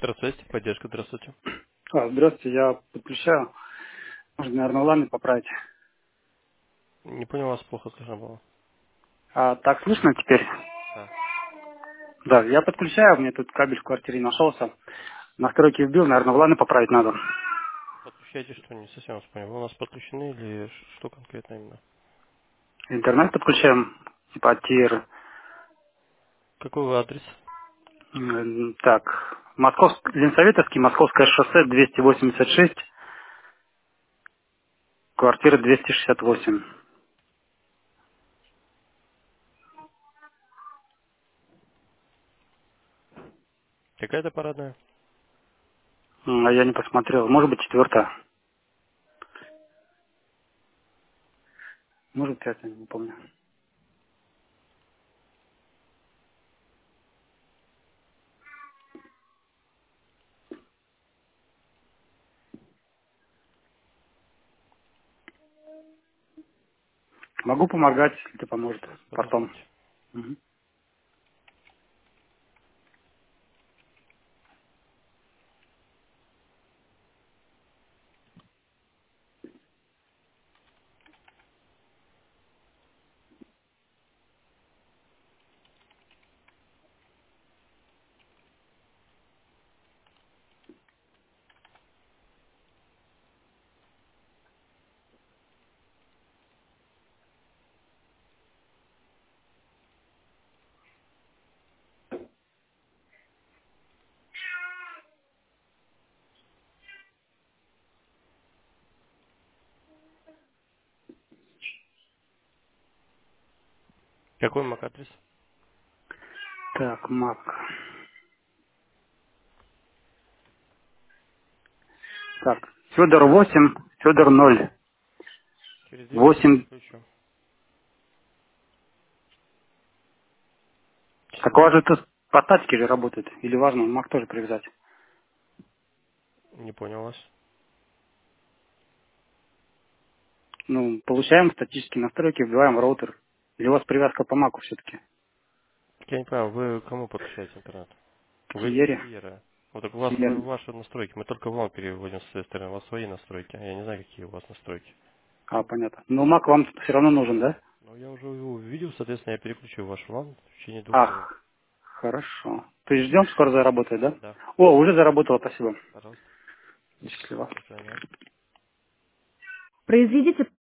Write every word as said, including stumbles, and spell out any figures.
Здравствуйте, поддержка, здравствуйте. А, здравствуйте, я подключаю. Можно, наверное, лами поправить. Не понял, вас плохо слышно было. А, так слышно теперь? Да. Да, я подключаю, мне тут кабель в квартире нашелся. Настройки вбил, наверное, в лами поправить надо. Подключайте, что не совсем вас понял. Вы у нас подключены или ш- что конкретно именно? Интернет подключаем, типа от Тир. Какой вы адрес? М, Так, Московск... Ленсоветовский, Московское шоссе, двести восемьдесят шесть, квартира двести шестьдесят восемь. Какая-то парадная? М, А я не посмотрел. Может быть, четвертая. Может, пятая, не помню. Могу помогать, если это поможет. Сейчас, Потом. подождите. Мгм. Какой мак адрес? Так, Мак. Так, Федор восемь, Федор ноль. Через две минуты Восемь. подключу. Так у вас же тут по статике же работает. Или важно, Мак тоже привязать? Не понял вас. Ну, получаем статические настройки, вбиваем в роутер. Или у вас привязка по Маку все-таки? Так я не понял, вы кому подключаете интернет? Вы говорите Киере? Киера. Вот так у вас вы- Киер. ваши настройки. Мы только вам переводим с своей стороны. У вас свои настройки. Я не знаю, какие у вас настройки. А, понятно. Но Мак вам все равно нужен, да? Но я уже его увидел, соответственно, я переключу ваш ван в течение двух минут. Ах, хорошо. То есть ждем, скоро заработает, да? Да, О, уже заработало, спасибо. пожалуйста. Счастливо. До свидания. Произведите